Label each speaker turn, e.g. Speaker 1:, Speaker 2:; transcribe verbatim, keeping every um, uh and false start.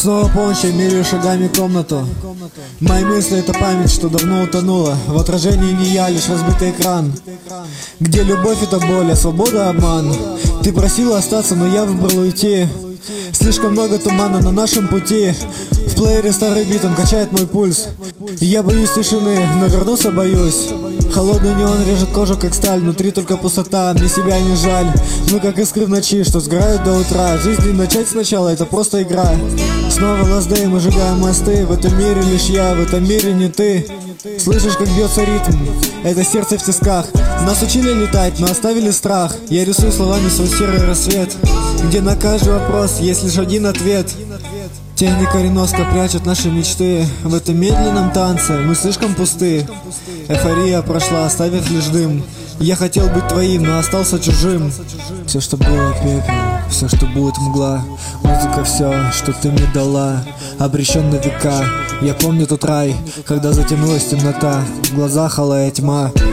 Speaker 1: Снова полночь, я меряю шагами комнату. Мои мысли — это память, что давно утонула. В отражении не я, лишь разбитый экран. Где любовь — это боль, а свобода — обман. Ты просила остаться, но я выбрал уйти. Слишком много тумана на нашем пути. В плеере старый бит, он качает мой пульс. Я боюсь тишины, но вернуться боюсь. Холодный неон режет кожу, как сталь. Внутри только пустота, мне себя не жаль. Мы как искры в ночи, что сгорают до утра. Жизнь не начать сначала, это просто игра. Снова last day, мы сжигаем мосты. В этом мире лишь я, в этом мире не ты. Слышишь, как бьется ритм? Это сердце в тисках. Нас учили летать, но оставили страх. Я рисую словами свой серый рассвет, где на каждый вопрос есть лишь один ответ. Техника Реноска прячет наши мечты. В этом медленном танце мы слишком пусты. Эйфория прошла, оставив лишь дым. Я хотел быть твоим, но остался чужим. Все, что было пепел, все, что будет мгла. Музыка, все, что ты мне дала. Обречен на века. Я помню тот рай, когда затянулась темнота. В глазах алая тьма.